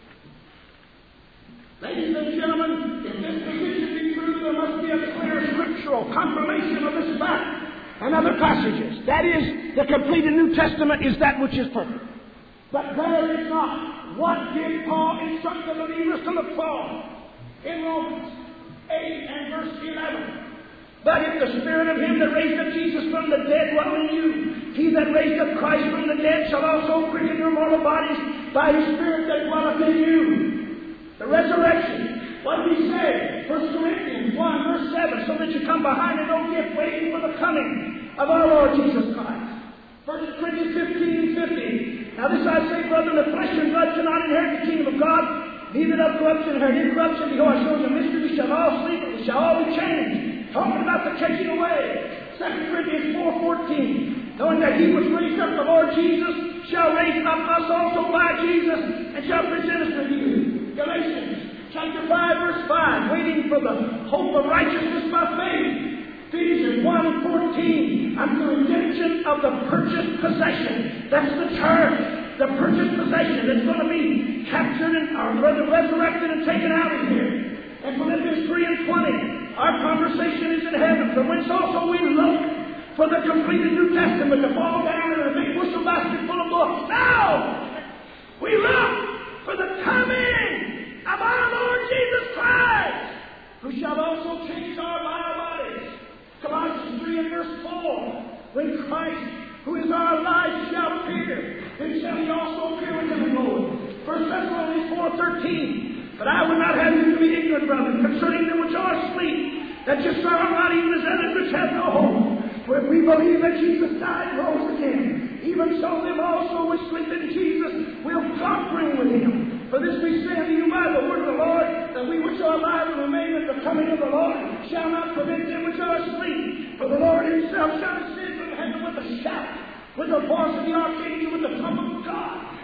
Ladies and gentlemen, if this position be true, there must be a clear scriptural confirmation of this fact and other passages. That is, the completed New Testament is that which is perfect. But there is not. What did Paul instruct the believers to look for? In Romans eight and verse eleven. But if the Spirit of Him that raised up Jesus from the dead dwell in you, He that raised up Christ from the dead shall also quicken your mortal bodies by His Spirit that dwelleth in you. The resurrection. What did He say? First Corinthians one, verse seven. So that you come behind and no gift, waiting for the coming of our Lord Jesus Christ. First Corinthians fifteen, fifty. Now this I say, brethren, that flesh and blood shall not inherit the kingdom of God, neither doth corruption inherit incorruption. Behold, I show you a mystery. We shall all sleep, and we shall all be changed. Talking about the taking away. Second Corinthians four, fourteen. Knowing that He which raised up the Lord Jesus shall raise up us also by Jesus, and shall present us to you. Galatians chapter five, verse five. Waiting for the hope of righteousness by faith. Ephesians one, fourteen. And the redemption of the purchased possession. That's the church. The purchased possession that's going to be captured and or resurrected and taken out of here. And Philippians three and twenty. Our conversation is in heaven, from whence also we look for the completed New Testament to fall down in a big bushel basket full of books. Now, we look for the coming of our Lord Jesus Christ, who shall also change our vile bodies. Colossians three and verse four. When Christ, who is our life, shall appear, then shall He also appear with Him in glory. First Thessalonians four, thirteen. But I would not have you to be ignorant, brethren, concerning them which are asleep, that you sorrow not even as others which have no hope. For if we believe that Jesus died and rose again, even so them also which sleep in Jesus will God bring with Him. For this we say unto you by the word of the Lord, that we which are alive and remain at the coming of the Lord shall not prevent them which are asleep. For the Lord Himself shall descend from heaven with a shout, with the voice of the archangel, with the trumpet of God.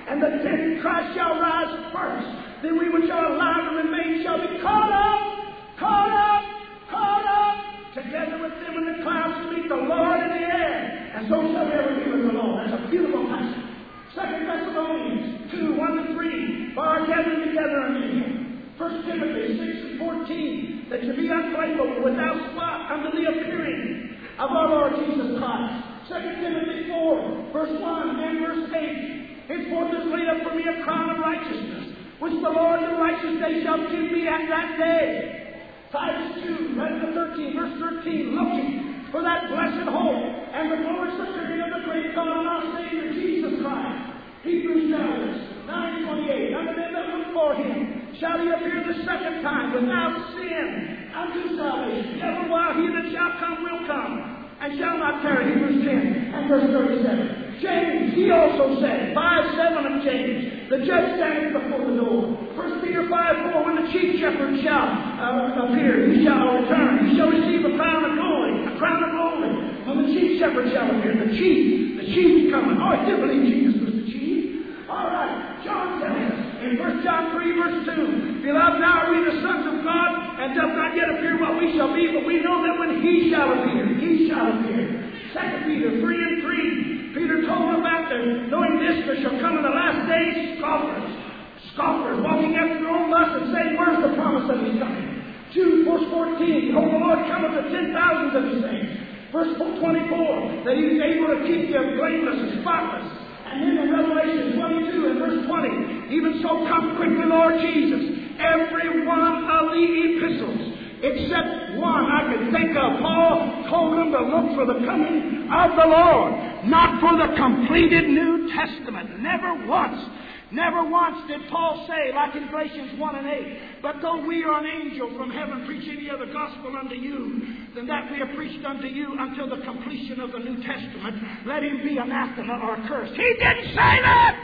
and the dead in Christ shall rise first. Then we which are alive and remain shall be caught up, caught up, caught up, together with them in the clouds to meet the Lord in the air. And so shall we ever be with the Lord. That's a beautiful passage. Second Thessalonians two, one to three, for our gathering together unto Him. First Timothy six and fourteen, that you be unblameable, without spot, unto the appearing of our Lord Jesus Christ. Second Timothy four, verse one and verse eight, henceforth is laid up for me a crown of righteousness, which the Lord the righteous day shall give me at that day. Titus two, right to thirteen, verse thirteen, looking for that blessed hope and the glorious appearing of the great God and our Savior Jesus Christ. Hebrews nine twenty-eight, unto them that look for Him shall He appear the second time without sin unto salvation. Ever while He that shall come will come, and shall not tarry. Hebrews ten and verse thirty-seven. James, he also said, five seven of James, the judge standing before the door. First Peter five four, when the chief shepherd shall uh, appear, he shall return. He shall receive a crown of glory, a crown of glory. When the chief shepherd shall appear, the chief, the chief coming. Oh, I did believe Jesus was the chief. All right, John tells us in First John three, verse two, beloved, now are we the sons of God, and doth not yet appear what we shall be, but we know that when He shall appear, He shall appear. Second Peter three and three, Peter told them about them, knowing this, there shall come in the last days scoffers, scoffers, walking after their own lust and saying, where's the promise of His coming? Jude, verse fourteen, behold, the Lord cometh to ten thousands of His saints. Verse twenty-four, that He is able to keep them blameless and spotless. And then in Revelation twenty-two and verse twenty, even so come quickly, Lord Jesus. Every one of the epistles, except one I can think of, Paul told them to look for the coming of the Lord, not for the completed New Testament. Never once, never once did Paul say, like in Galatians one and eight, but though we or an angel from heaven preach any other gospel unto you than that we have preached unto you until the completion of the New Testament, let him be anathema or cursed. He didn't say that!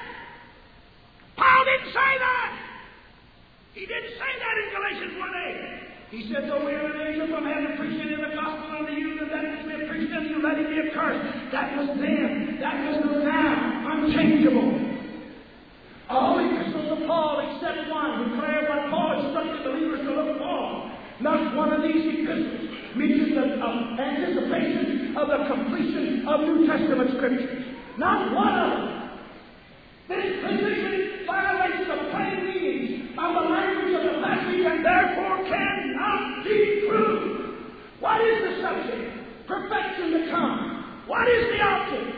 Paul didn't say that! He didn't say that in Galatians one eight. He said, though we are an angel from heaven preaching in the gospel unto you, that that which we have preached unto you, let him be accursed. That was then. That was now. Unchangeable. All the epistles of Paul, except one, declare what Paul instructed believers to look for. Not one of these epistles mentions the uh, anticipation of the completion of New Testament Scriptures. Not one of them. This position violates the plain meaning of the language of the passage and therefore cannot be true. What is the subject? Perfection to come. What is the object?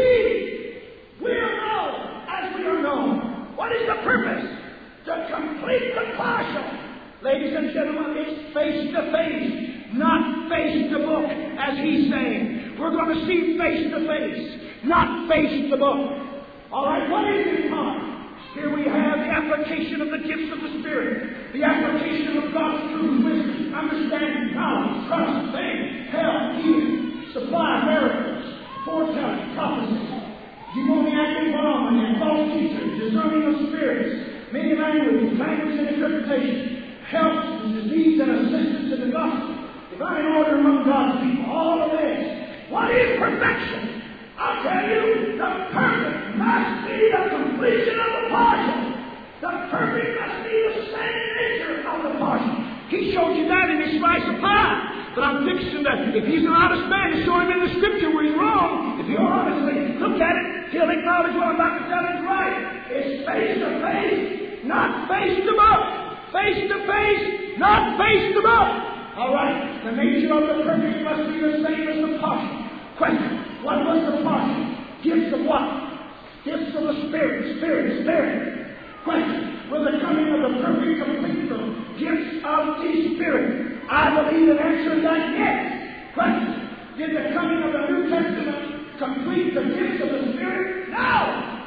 We will know as we are known. What is the purpose? To complete the partial. Ladies and gentlemen, it's face to face, not face to book, as he's saying. We're going to see face to face, not face to book. All right, what is this part? Here we have the application of the gifts of the Spirit, the application of God's truth, wisdom, understanding, knowledge, trust, faith, help, healing, supply, miracles, foretelling, prophecy, demoniac involvement, and false teachers, discerning of spirits, many languages, language and interpretation, helps in disease and assistance in the gospel, divine order among God's people, all of this. What is perfection? I'll tell you, the perfect must be the completion of the partial. The perfect must be the same nature of the partial. He showed you that in his slice of pie. But I'm fixing that. If he's an honest man, to show him in the Scripture where he's wrong. If he'll honestly look at it, he'll acknowledge what I'm about to tell him is right. It's face to face, not face to book. Face to face, not face to book. All right. The nature of the perfect must be the same as the partial. Question. What was the partial? Gifts of what? Gifts of the Spirit, Spirit, Spirit. Question. Will the coming of the perfect complete the gifts of the Spirit? I believe the answer is that yes. Question. Did the coming of the New Testament complete the gifts of the Spirit? No.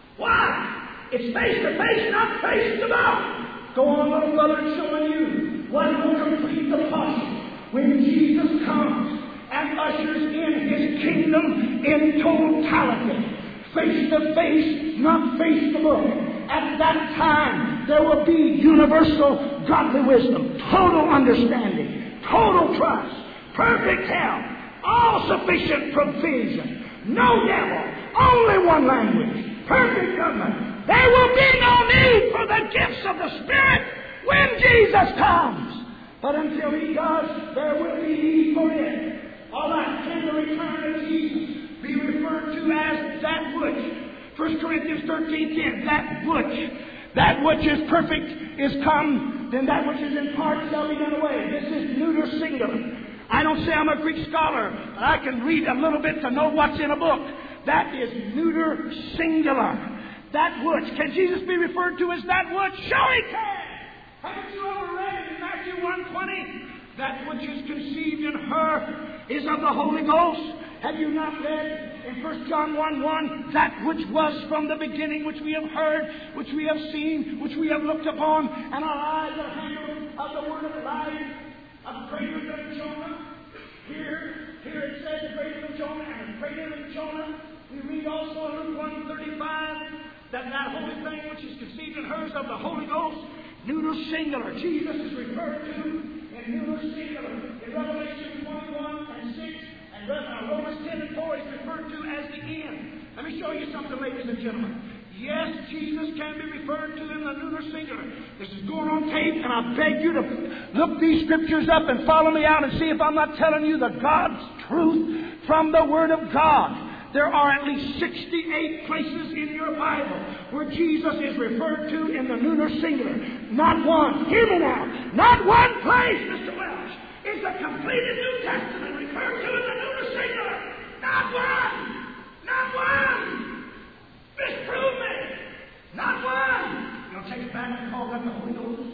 Why? It's face to face, not face to mouth. Go on, little brother, it's showing you what will complete the partial when Jesus comes and ushers in His kingdom in totality. Face to face, not face to book. At that time, there will be universal godly wisdom, total understanding, total trust, perfect health, all sufficient provision, no devil, only one language, perfect government. There will be no need for the gifts of the Spirit when Jesus comes. But until He does, there will be need for it. All right, can the return of Jesus be referred to as that which? First Corinthians thirteen ten, that which. That which is perfect is come, then that which is in part shall be done away. This is neuter singular. I don't say I'm a Greek scholar, but I can read a little bit to know what's in a book. That is neuter singular. That which. Can Jesus be referred to as that which? Sure He can. Haven't you ever read in Matthew one twenty? That which is conceived in her is of the Holy Ghost. Have you not read in First John one one, that which was from the beginning, which we have heard, which we have seen, which we have looked upon, and our eyes are handled of the word of life, of greater than Jonah. Here, here it says greater than Jonah, and greater than Jonah. We read also in Luke one thirty-five that that holy thing which is conceived in her is of the Holy Ghost. Neuter singular. Jesus is referred to in neuter singular. In Revelation twenty-one and six and Romans ten and four is referred to as the end. Let me show you something, ladies and gentlemen. Yes, Jesus can be referred to in the neuter singular. This is going on tape, and I beg you to look these scriptures up and follow me out and see if I'm not telling you the God's truth from the Word of God. There are at least sixty-eight places in your Bible where Jesus is referred to in the neuter singular. Not one. Hear me now. Not one place, Mister Welch, is the completed New Testament referred to in the neuter singular. Not one. Not one. Disprove me. Not one. You want to take it back and call that the Holy Ghost?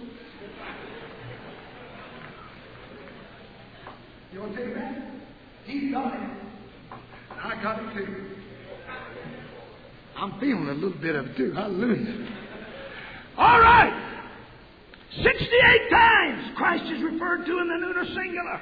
You want to take it back? He's got it. I got it too. I'm feeling a little bit of it too. Hallelujah. All right. sixty-eight times Christ is referred to in the neuter singular.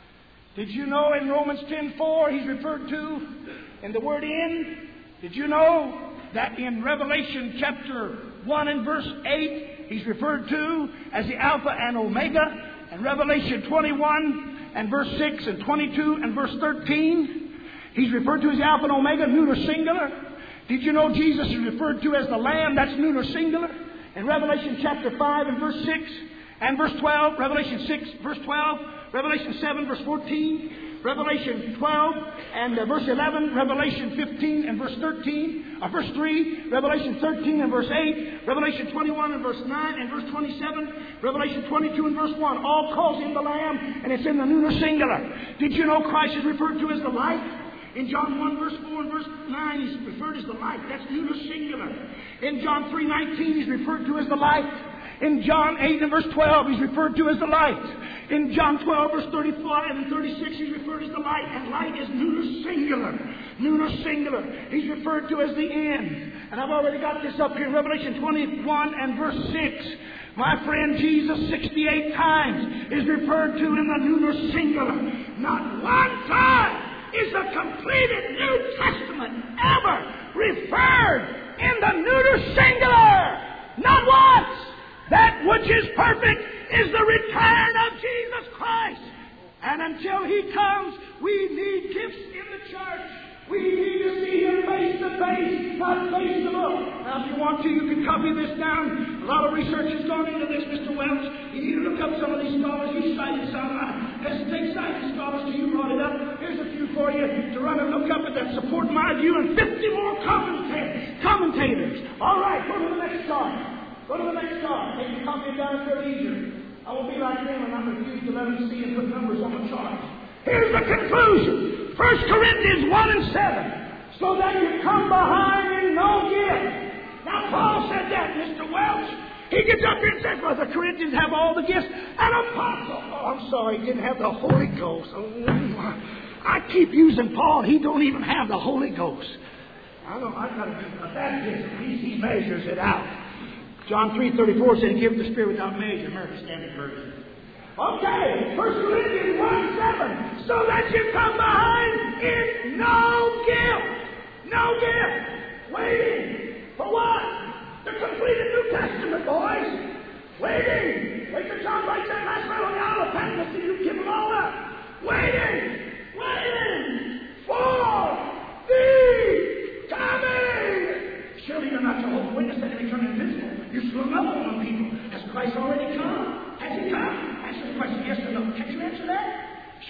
Did you know in Romans ten four He's referred to in the word in? Did you know that in Revelation chapter one and verse eight He's referred to as the Alpha and Omega? And Revelation twenty-one and verse six and twenty-two and verse thirteen He's referred to as the Alpha and Omega, neuter singular. Did you know Jesus is referred to as the Lamb? That's neuter singular. In Revelation chapter five and verse six and verse twelve, Revelation six, verse twelve, Revelation seven, verse fourteen, Revelation twelve and uh, verse eleven, Revelation fifteen and verse thirteen, uh, verse three, Revelation thirteen and verse eight, Revelation twenty-one and verse nine and verse twenty-seven, Revelation twenty-two and verse one, all calls Him the Lamb, and it's in the neuter singular. Did you know Christ is referred to as the light? In John one, verse four and verse nine, He's referred as the light. That's neuter singular. In John three nineteen, He's referred to as the light. In John eight and verse twelve, He's referred to as the light. In John twelve, verse thirty-five and thirty-six, He's referred as the light. And light is neuter singular. Neuter singular. He's referred to as the end. And I've already got this up here in Revelation twenty-one and verse six. My friend, Jesus sixty-eight times is referred to in the neuter singular. Not one time is the completed New Testament ever referred in the neuter singular. Not once. That which is perfect is the return of Jesus Christ. And until He comes, we need gifts in the church. We need to see Him face to face, not face to book. Now, if you want to, you can copy this down. A lot of research has gone into this, Mister Welch. You need to look up some of these scholars. You cited some. I hesitate citing scholars till you brought it up. Here's a few for you to run and look up at that support my view, and fifty more commentators. commentators. All right, go to the next chart. Go to the next chart. Take your copy down for easier. I will be like them and not refuse to let them see and put numbers on the chart. Here's the conclusion. First Corinthians one and seven. So that you come behind in no gift. Now, Paul said that, Mister Welch. He gets up here and says, well, the Corinthians have all the gifts. An apostle. Oh, I'm sorry, he didn't have the Holy Ghost. Oh, I keep using Paul. He don't even have the Holy Ghost. I know, I've got to do about that. He, he measures it out. John three thirty-four said, give the Spirit without measure. American Standard Version. Okay, First Corinthians one seven. So that you come behind in no gift. No gift. Waiting. For what? The completed New Testament, boys. Waiting. Wait till John writes that last little out of Patmos and you give them all up. Waiting. Waiting. For the coming. Surely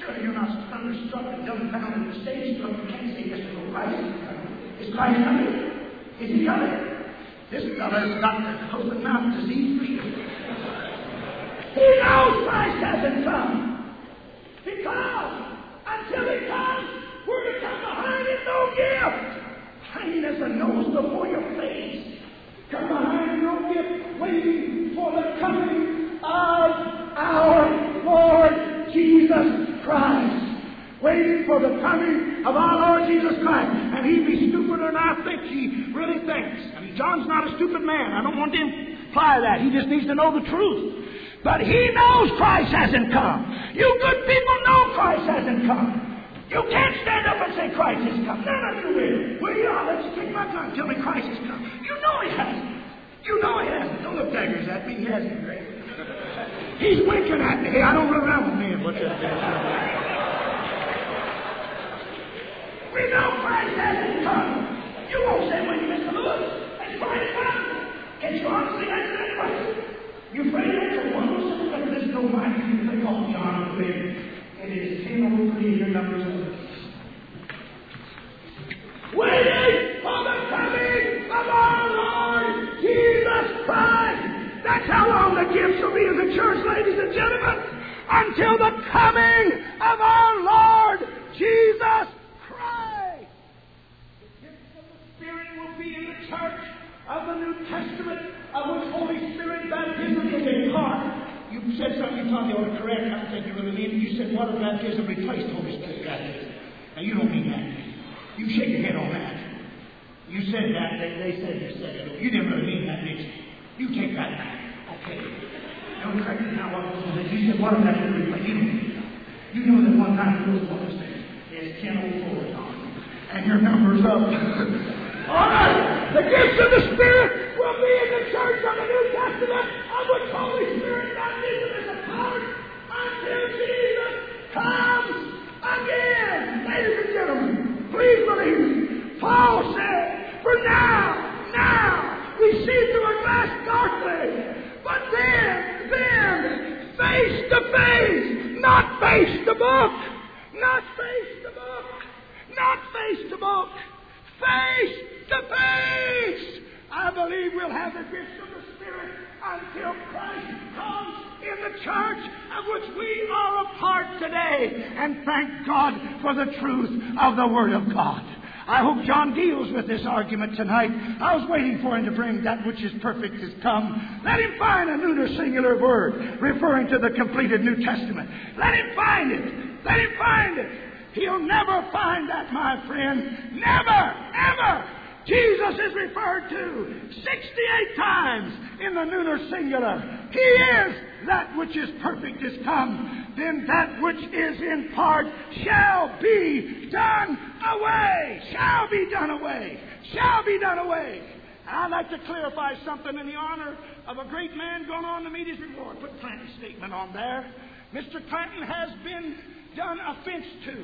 Sure, you're not thunderstruck and dumbfounded and stage struck. You can't say, yes, no, Christ is coming. Is Christ coming? Is he coming? This fellow's got the open mouth disease for sure. He knows Christ hasn't come. Because until he comes, we're to come behind him, no gift. Hanging as a nose before your face. Come behind him, no gift, waiting for the coming of our Lord Jesus Christ. Waiting for the coming of our Lord Jesus Christ. And he'd be stupider than I think he really thinks. I mean, John's not a stupid man. I don't want to imply that. He just needs to know the truth. But he knows Christ hasn't come. You good people know Christ hasn't come. You can't stand up and say Christ has come. None of you will. Well, yeah, let's take my gun. Tell me Christ has come. You know he hasn't. You know he hasn't. Don't look daggers at me. He hasn't, Greg. He's winking at me. Hey, I don't run around with men. What's that? We know Christ hasn't come. You won't say when you Mister Lewis. Has Christ come? Can you honestly answer that question? You afraid to answer one more second? Let's go back and you think, oh, John, please. It is ten oh three in your numbers of the waiting for the coming of our Lord Jesus Christ. That's how long the gifts will be in the church, ladies and gentlemen. Until the coming of our Lord Jesus Christ. The gifts of the Spirit will be in the church of the New Testament, of which Holy Spirit baptism is a part. You said something you thought you ought to correct. I don't think you really mean it. You said water baptism replaced Holy Spirit baptism. Now, you don't mean that. You shake your head on that. You said that. They, they said you said it. You didn't really mean that, did you? You take that back. Okay. Don't correct it now. What you said water baptism replaced. You don't mean that. You know that one time the Lord was saying, it's ten oh four, Don. And your number's up. All right. The gifts of the Spirit will be in the church of the New Testament, of which Holy Spirit baptism is a part until Jesus comes again. Ladies and gentlemen, please believe me. Paul said, for now, now, we see through a glass darkly, but then, then, face to face, not face to book, not face to book, not face to book, face to face. I believe we'll have the gifts of the Spirit until Christ comes in the church of which we are a part today. And thank God for the truth of the Word of God. I hope John deals with this argument tonight. I was waiting for him to bring that which is perfect has come. Let him find a neuter singular word referring to the completed New Testament. Let him find it. Let him find it. He'll never find that, my friend. Never, ever. Jesus is referred to sixty-eight times in the neuter singular. He is that which is perfect is come. Then that which is in part shall be done away. Shall be done away. Shall be done away. And I'd like to clarify something in the honor of a great man going on to meet his reward. Put Clanton's statement on there. Mister Clanton has been done offense to.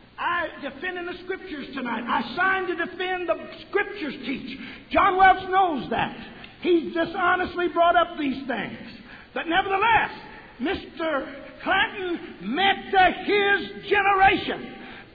I defend in the Scriptures tonight. I signed to defend the Scriptures teach. John Welch knows that. He's dishonestly brought up these things. But nevertheless, Mister Clanton meant to his generation.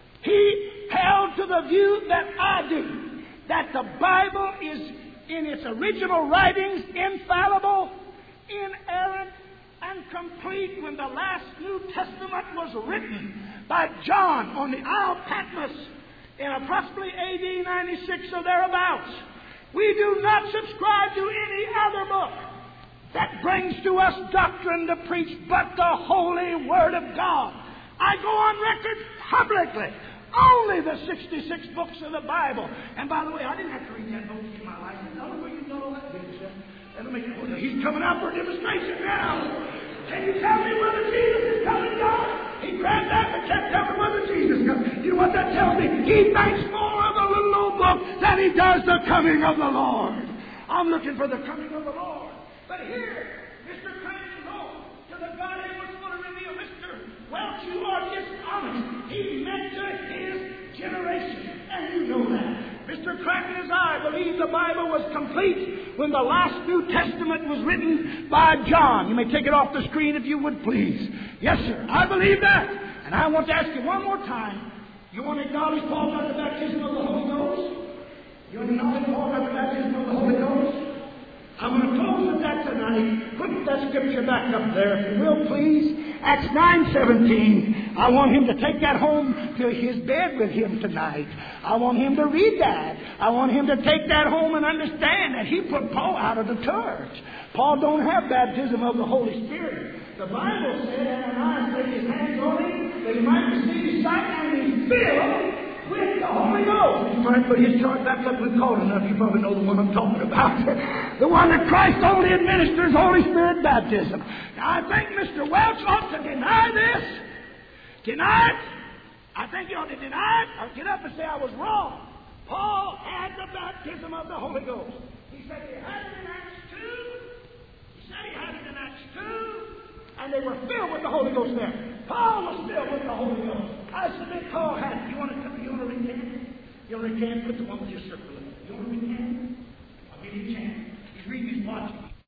He held to the view that I do, that the Bible is in its original writings infallible, inerrant, and complete when the last New Testament was written by John on the Isle of Patmos in approximately A D ninety-six or thereabouts. We do not subscribe to any other book that brings to us doctrine to preach but the Holy Word of God. I go on record publicly. Only the sixty-six books of the Bible. And by the way, I didn't have to read that book to get my license. I don't know where you know that, did you? And let me, oh, he's coming out for a demonstration now. Can you tell me whether Jesus is coming, God? He grabbed that but can't tell me whether Jesus is coming. You know what that tells me? He thinks more of the little old book than he does the coming of the Lord. I'm looking for the coming of the Lord. But here, Mister Clanton wrote to the God he was going to reveal, Mister Welch, you are dishonest. He meant to his generation, and you know that. Mister Clanton, as I believe the Bible was complete when the last New Testament was written by John. You may take it off the screen if you would, please. Yes, sir. I believe that. And I want to ask you one more time. You want to acknowledge Paul got the baptism of the Holy Ghost? You want to acknowledge Paul got the baptism of the Holy Ghost? I'm going to close with that tonight. Put that scripture back up there, if you will, please. Acts nine seventeen. I want him to take that home to his bed with him tonight. I want him to read that. I want him to take that home and understand that he put Paul out of the church. Paul don't have baptism of the Holy Spirit. The Bible said Ananias laid his hands on him that he might receive his sight and be filled with the Holy Ghost. You might put his chart back up with cold enough. You probably know the one I'm talking about. The one that Christ only administers Holy Spirit baptism. Now, I think Mister Welch ought to deny this. Deny it. I think he ought to deny it or get up and say I was wrong. Paul had the baptism of the Holy Ghost. He said he had it in Acts two. He said he had it in Acts two. And they were filled with the Holy Ghost there. Paul was filled with the Holy Ghost. I submit Paul had it. You want to, you want to recant? You want to recant? Put the one with your circle in it. You want to recant?